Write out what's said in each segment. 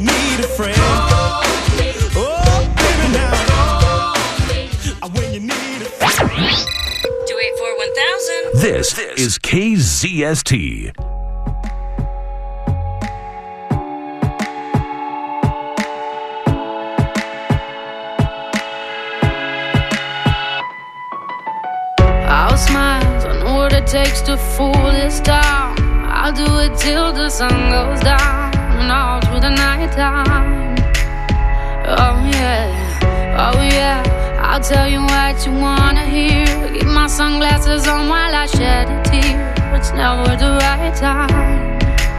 need a friend. Oh, baby, now. When you need a friend. 284-1000. This is KZST. I'll smile, I know what it takes to fool this town. I'll do it till the sun goes down and all through the night time. Oh yeah, I'll tell you what you wanna hear. Keep my sunglasses on while I shed a tear. It's never the right time.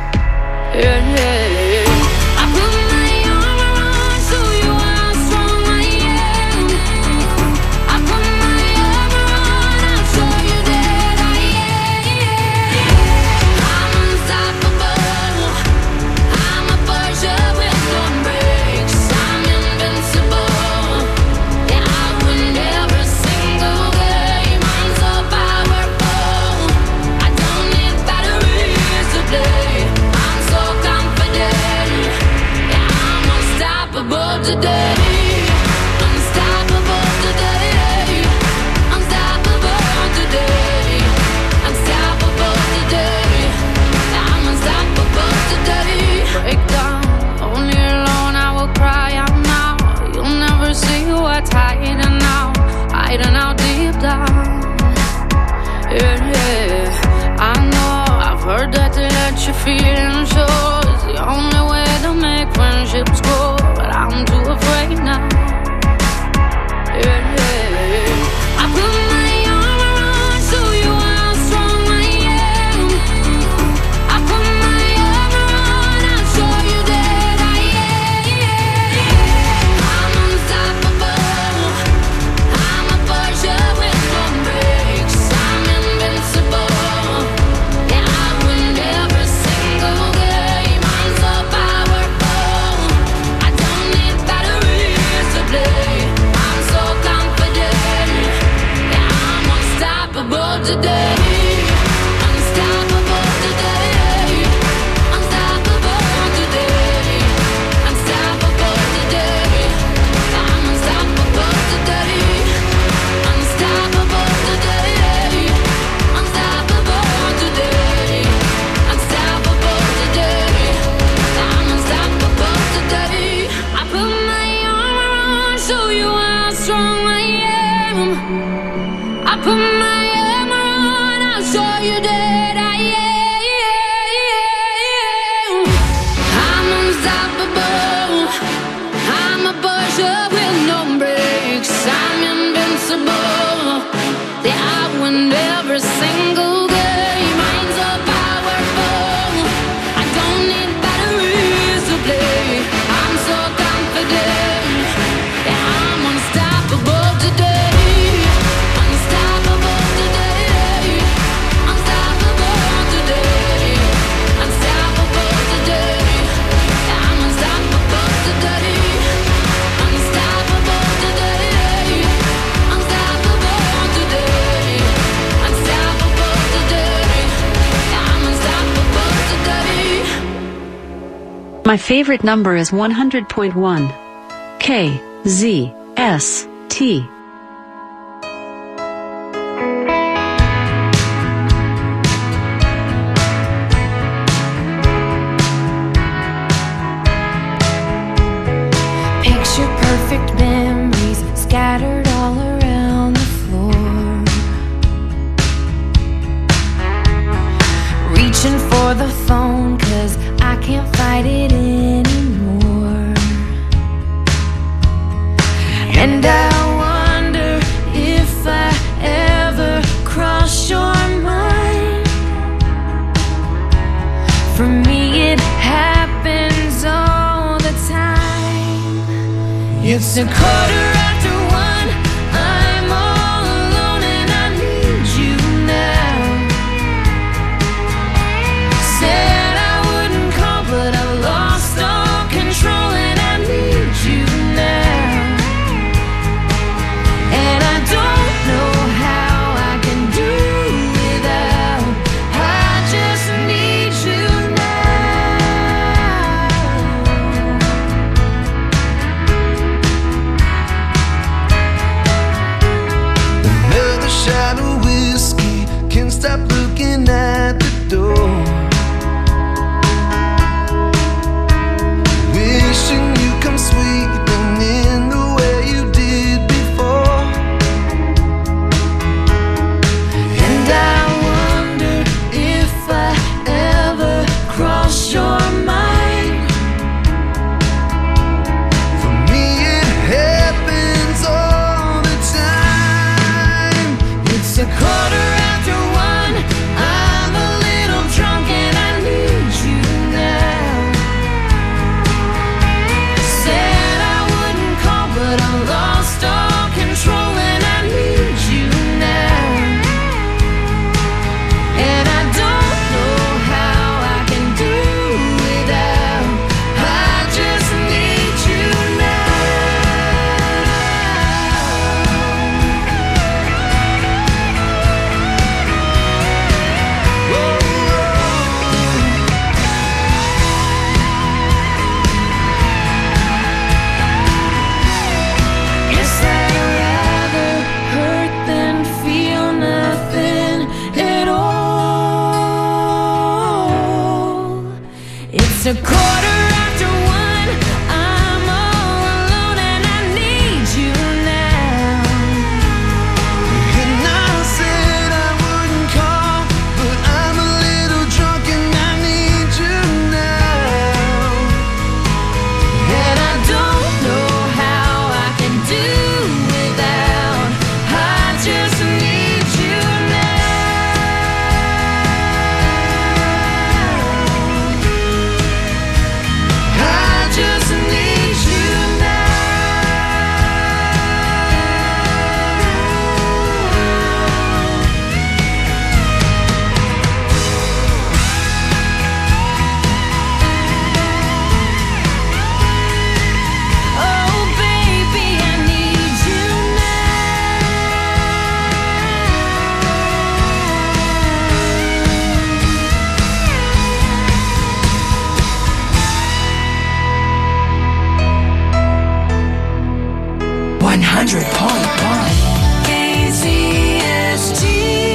Yeah. I put my arm around, show you how strong I am. I put my arm around, I'll show you that I am. I'm unstoppable. I'm a Porsche with no brakes. I'm invincible. Yeah, I win every single game. I'm so powerful. I don't need batteries to play. I'm so confident. Yeah, I'm unstoppable today. Unstoppable today. Unstoppable today. Unstoppable today. I'm unstoppable today. Break down, only alone I will cry out now. You'll never see what's hiding out deep down. Yeah. I know, I've heard that to let your feelings show is the only way to make friendships grow, but I'm too afraid now. Yeah. I put my arm around, show you how strong I am. I put my arm around, I'll show you that I am. I'm unstoppable. I'm a Porsche with no brakes. I'm invincible. Yeah, I win every single game. I'm so powerful. I don't need batteries to play. I'm so confident. Yeah, I'm unstoppable today. Unstoppable today. Unstoppable today. Unstoppable today. I'm unstoppable today. Unstoppable today. Unstoppable today. Unstoppable today. I'm unstoppable today. I put my arm around, show you how strong I am. I put my arm around, I'll show you that I am. I'm unstoppable. I'm a Porsche with no brakes. I'm invincible. Yeah, I win every single game. I'm so powerful. I don't need batteries to play. I'm so confident. Yeah, I'm unstoppable today. Unstoppable today. Unstoppable today. Unstoppable today. Yeah, I'm unstoppable today. Unstoppable today. Unstoppable today. Unstoppable today. Yeah, I'm unstoppable today. My favorite number is 100.1. KZST. Picture perfect memories scattered all around the floor. Reaching for the phone 'cause I can't fight it anymore. And I wonder if I ever cross your mind. For me it happens all the time. It's a quarter after one. I'm all alone and I need you now. Said I wouldn't call, but I've lost all control and I need you now. And I don't know how I can do without. I just need you now. a quarter after one. I'm all alone and I need you now. And I said I wouldn't call, but I'm a little drunk and I need you now. And I don't know how I can do without. I just need you now. I just need you now. Oh baby, I need you now. 100.1 KZST.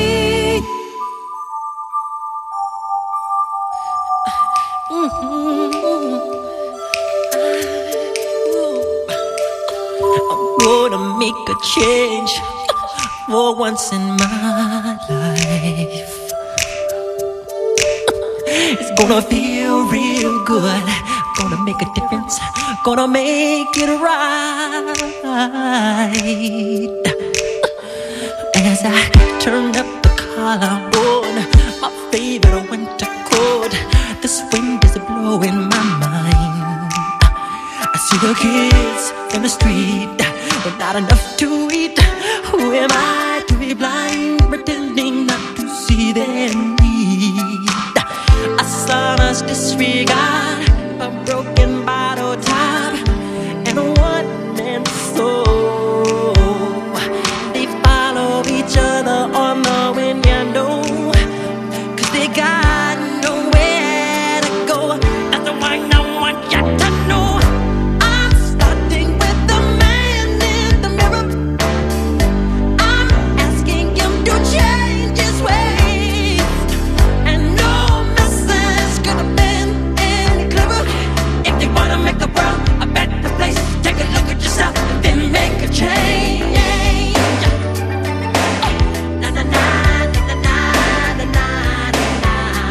Gonna make a change for once in my life. It's gonna feel real good. Gonna make a difference. Gonna make it right. As I turn up the collar on my favorite winter coat, this wind is blowing my mind. I see the kids in the street with not enough to eat. Who am I to be blind, pretending not to see their need? A son's disregard, a broken bottle top, and a one-man soul. They follow each other on the wind, you know, 'cause they got nowhere to go. That's why I want you to know. I'm starting with the man in the mirror. I'm asking him to change his ways. And no message could have been any clearer. If you wanna make the world a better place, take a look at yourself, then make a change. Na na na na na na na na.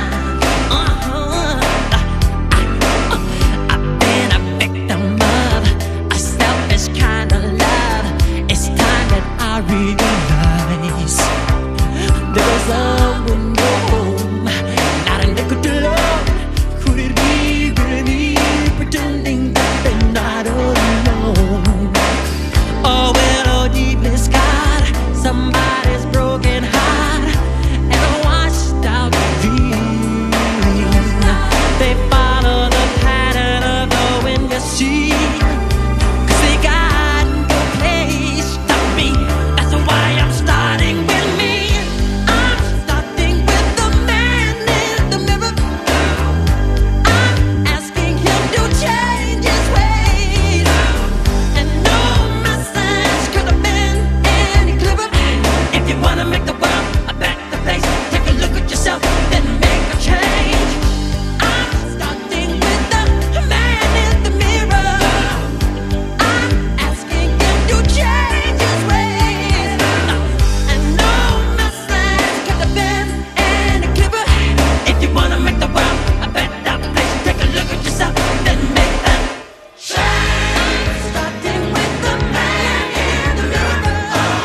I've been a victim of a selfish kind of love. It's time that I realize there's someone home, not a nickel to love. Could it be really me pretending that they're not alone? Oh, well, oh, deeply scarred, somebody's broken heart and a washed out dream. They follow the pattern of the wind, you see, 'cause they got no place to be. That's why I'm starting with me. I'm starting with the man in the mirror. I'm asking him to change his ways. And no message could have been any clearer. If you wanna make the world a better place, take a look at yourself, then make a change. I'm starting with the man in the mirror. I'm asking him to change his ways. And no message could have been any clearer. If you wanna make the world a better place, take a look at yourself, then make that change. I'm starting with the man in the mirror.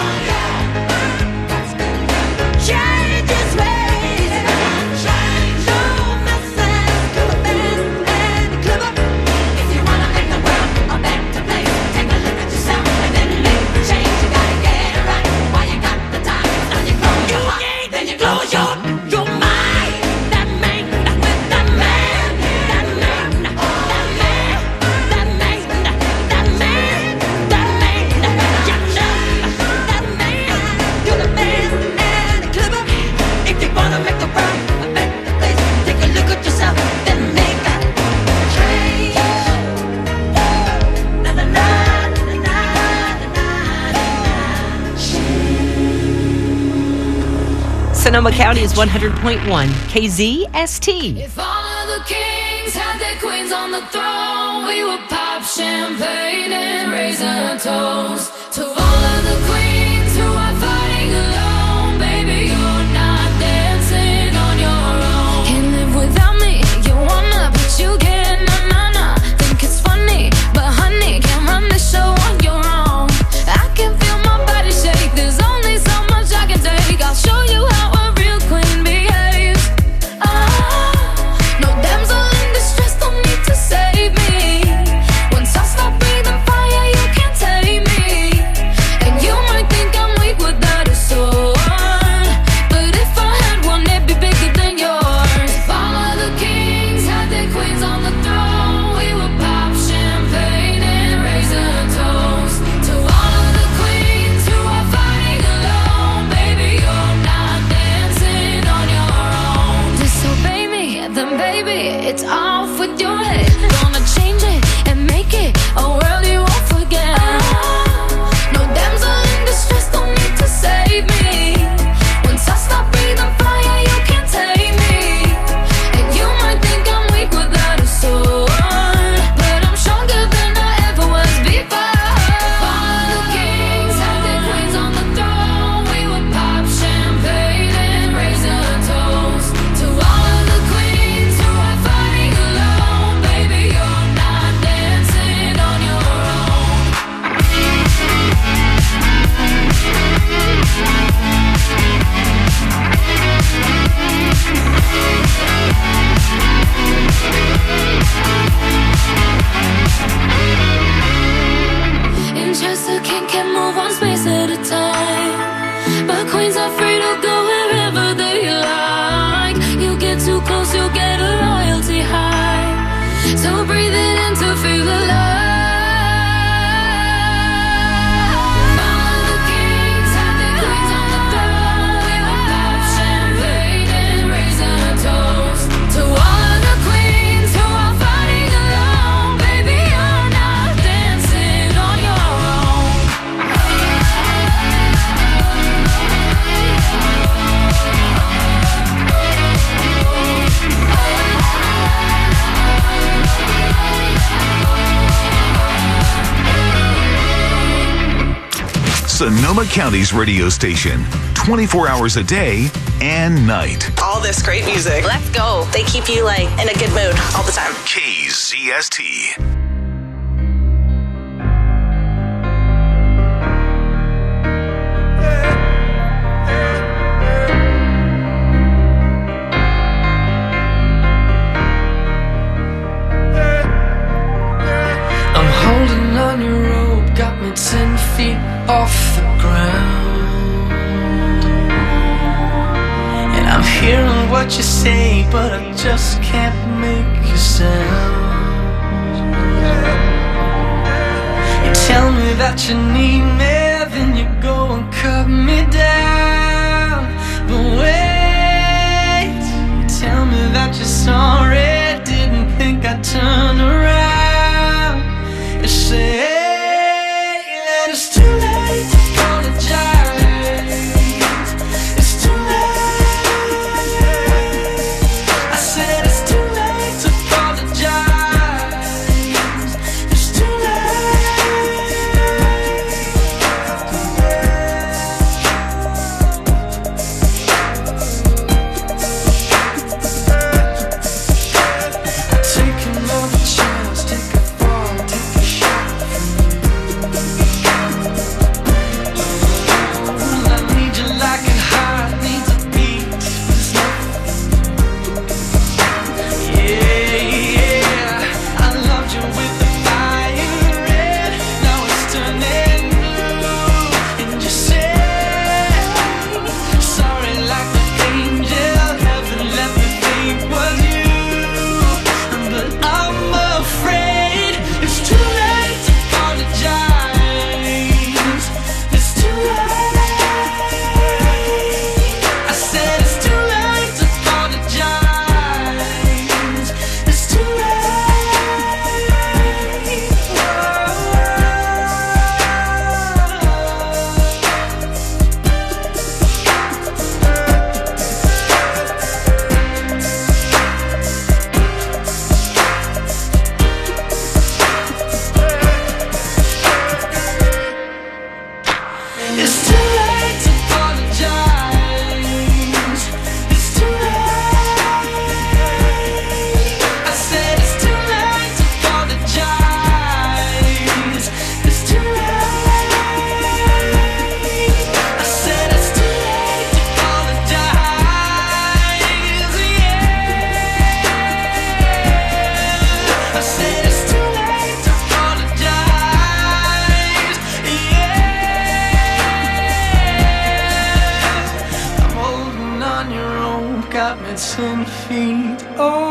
Change his ways. No message could have been any clearer. If you wanna make the world a better place, take a look at yourself and then make the change. You gotta get it right while you got the time. Now you close your heart, then you close your mind. That man, with that man, that man, that man, that man, that man, that man, you know, that man could have been any clearer. If you wanna make the world a better place, take a look at yourself, then make that change. Na na na na na na na. Sonoma County is 100.1 KZST. If all of the kings kings had their queens on the throne. We would pop champagne and raise a toast to all of the queens who are fighting alone. Baby, you're not dancing on your own. Can't live without me, you wanna, but you can't. Nah. Think it's funny, but honey, can't run the show on your own. I can feel my body shake, there's only so much I can take. I'll show you how a real queen behaves. No damsel in distress, don't need to save me. Once I stop breathing fire, you can't tame me. And you might think I'm weak without a sword, but if I had one, it'd be bigger than yours. If all of the kings had their queens on the throne, we would pop champagne and raise a toast to all of the queens who are fighting alone. Baby, you're not dancing on your own. Disobey me, then baby, it's off with your head. Gonna change it and make it a world you won't forget. No damsel in distress, don't need to save me. Once I stop breathing fire, you can't tame me. And you might think I'm weak without a sword, but I'm stronger than I ever was before. If all of the kings had their queens on the throne, we would pop champagne and raise a toast to all of the queens who are fighting alone. Baby, you're not dancing on your own. In Chester, king can move one space at a time, but queens are free to go wherever they like. You get too close, you'll get a royalty high. So breathe it in to feel alive. All of the kings had their queens on the throne. We would pop champagne and raise a toast to all of the queens who are fighting alone. Baby, you're not dancing on your own. Sonoma County's radio station, 24 hours a day and night. All this great music. Let's go. They keep you like in a good mood all the time. KZST. I'm holding on your rope, got me 10 feet off the ground. And I'm hearing what you say, but I just can't make a sound. You tell me that you need me, then you go and cut me down. But wait, you tell me that you're sorry, didn't think I'd turn around. You say that it's too late to apologize. It's too late. I said it's too late to apologize. It's too late. 10 feet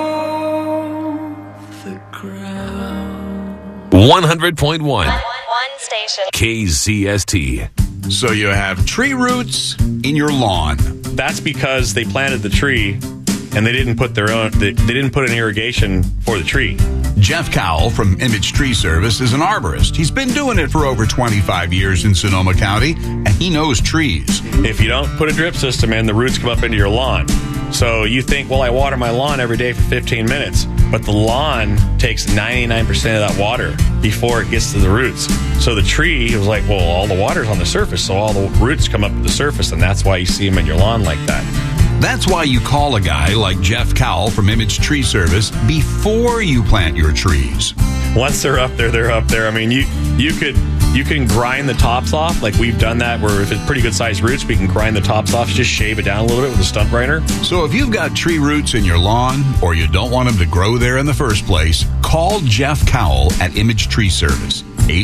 off the ground. 100.1 One station. KZST. So you have tree roots in your lawn. That's because they planted the tree and they didn't put their own. They didn't put an irrigation for the tree. Jeff Cowell from Image Tree Service is an arborist. He's been doing it for over 25 years in Sonoma County, and he knows trees. If you don't put a drip system in, the roots come up into your lawn. So you think, well, I water my lawn every day for 15 minutes, but the lawn takes 99% of that water before it gets to the roots. So the tree was like, well, all the water's on the surface, so all the roots come up to the surface, and that's why you see them in your lawn like that. That's why you call a guy like Jeff Cowell from Image Tree Service before you plant your trees. Once they're up there, they're up there. I mean, you can grind the tops off, like we've done that, where if it's pretty good sized roots, we can grind the tops off, just shave it down a little bit with a stump grinder. So if you've got tree roots in your lawn, or you don't want them to grow there in the first place, call Jeff Cowell at Image Tree Service,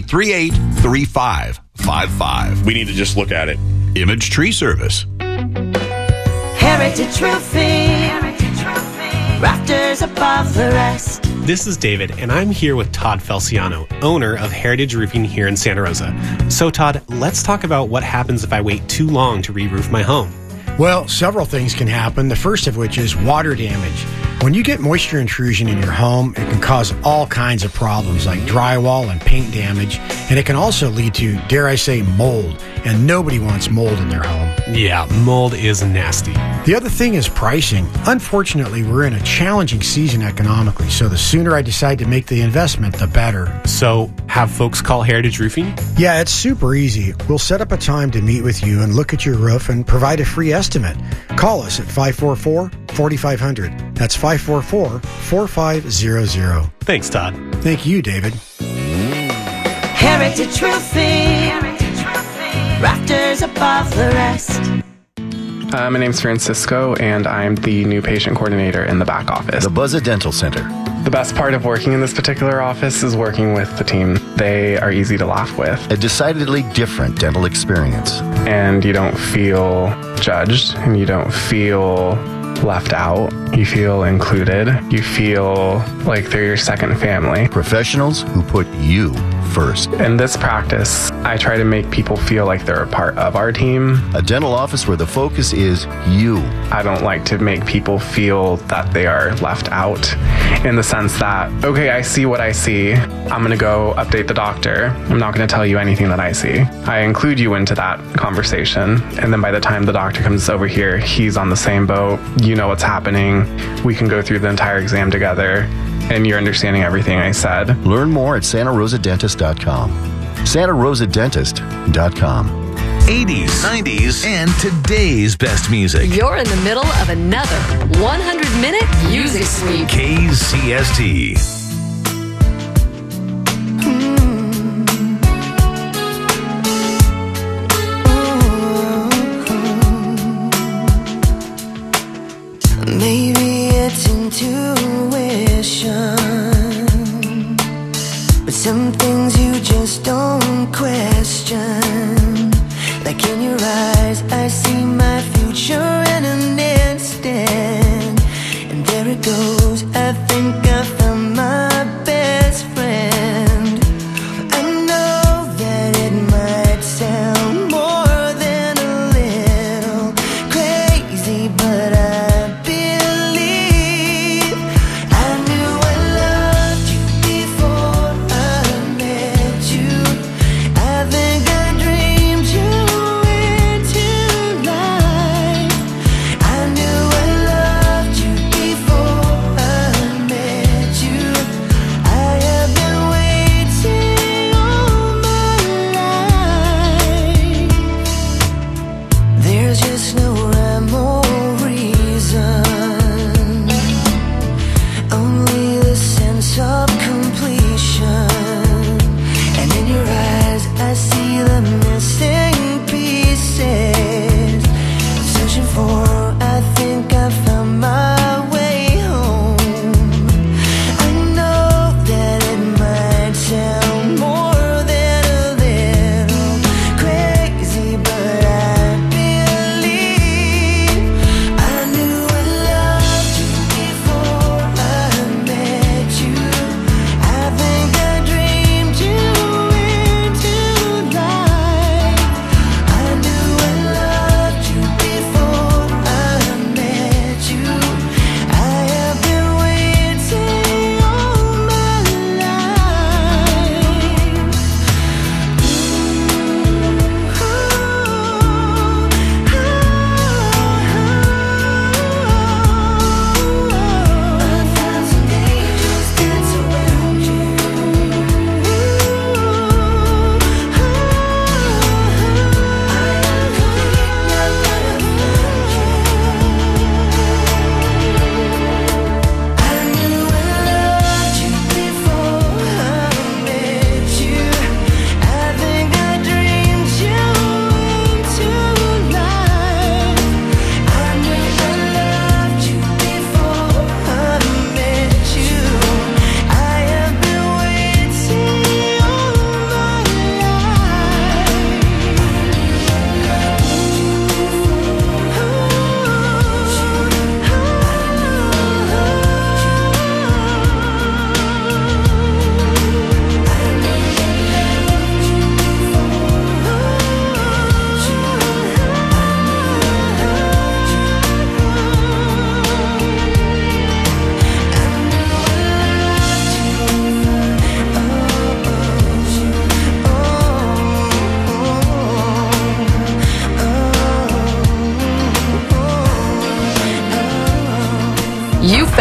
838-3555. We need to just look at it. Image Tree Service. Heritage Roofing, rafters above the rest. This is David, and I'm here with Todd Felciano, owner of Heritage Roofing here in Santa Rosa. So, Todd, let's talk about what happens if I wait too long to re-roof my home. Well, several things can happen, the first of which is water damage. When you get moisture intrusion in your home, it can cause all kinds of problems like drywall and paint damage, and it can also lead to, dare I say, mold, and nobody wants mold in their home. Yeah, mold is nasty. The other thing is pricing. Unfortunately, we're in a challenging season economically, so the sooner I decide to make the investment, the better. So, have folks call Heritage Roofing? Yeah, it's super easy. We'll set up a time to meet with you and look at your roof and provide a free estimate. Call us at 544-4500. That's 544-4500. Thanks, Todd. Thank you, David. Heritage Roofing, rafters above the rest. My name's Francisco, and I'm the new patient coordinator in the back office. The Buzza Dental Center. The best part of working in this particular office is working with the team. They are easy to laugh with. A decidedly different dental experience. And you don't feel judged, and you don't feel left out. You feel included. You feel like they're your second family. Professionals who put you first. In this practice, I try to make people feel like they're a part of our team. A dental office where the focus is you. I don't like to make people feel that they are left out in the sense that, okay, I see what I see. I'm going to go update the doctor. I'm not going to tell you anything that I see. I include you into that conversation. And then by the time the doctor comes over here, he's on the same boat. You know what's happening. We can go through the entire exam together, and you're understanding everything I said. Learn more at SantaRosaDentist.com. SantaRosaDentist.com. 80s, 90s, and today's best music. You're in the middle of another 100-minute music sweep. KZST. Maybe it's intuition, but some things you just don't question. Like in your eyes, I see my future in an instant. And there it goes, I think I found my best friend. I know that it might sound more than a little crazy, but I believe I knew I loved you before I met you. I think I dreamed you into life. I knew I loved you before I met you.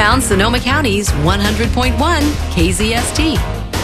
found Sonoma County's 100.1 KZST.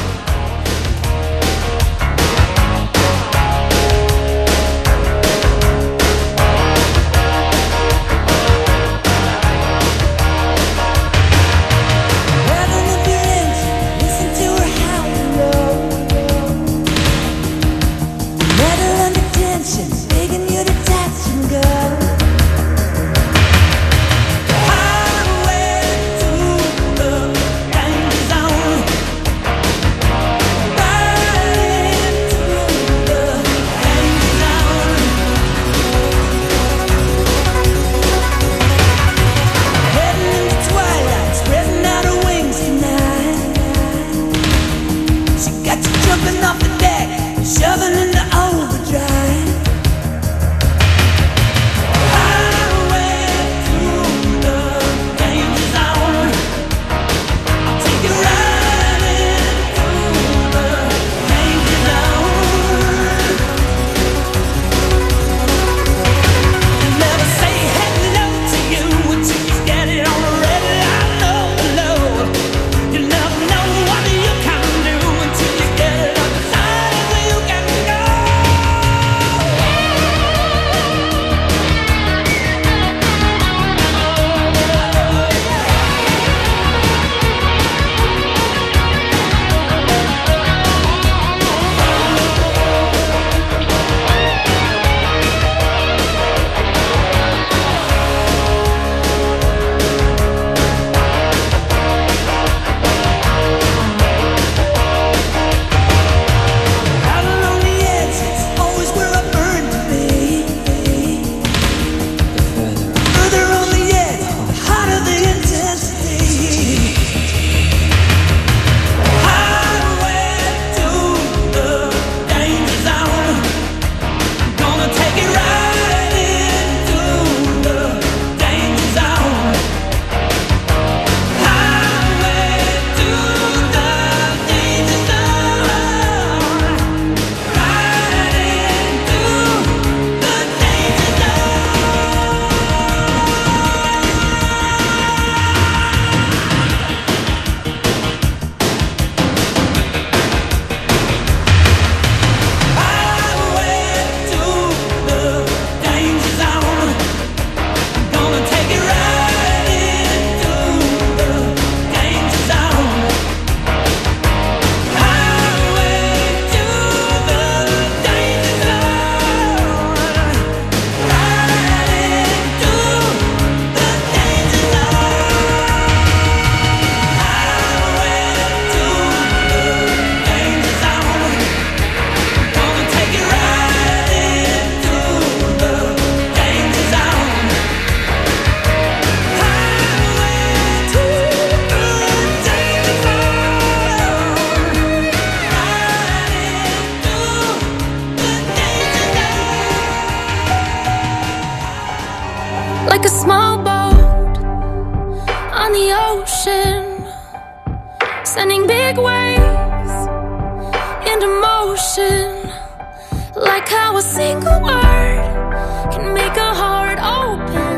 Like a small boat on the ocean, sending big waves into motion. Like how a single word can make a heart open.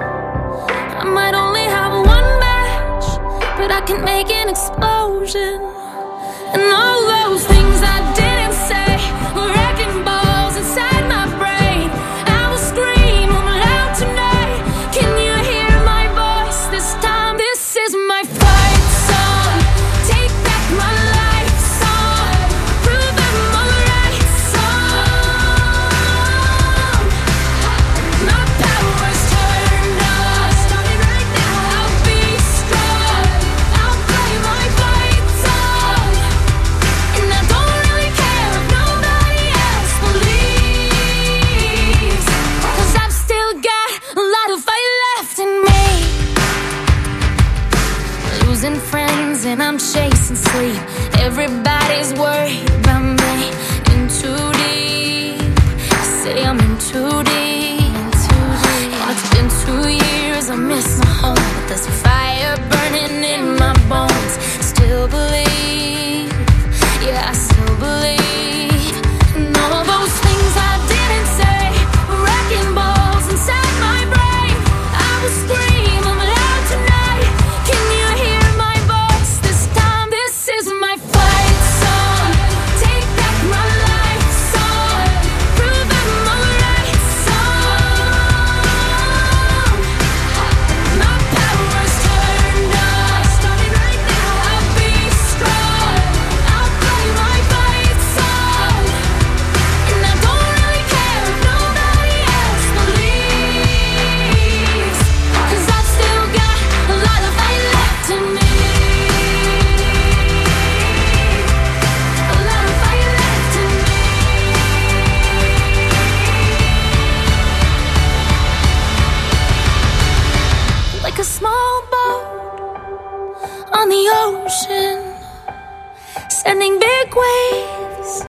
I might only have one match, but I can make an explosion. And all those things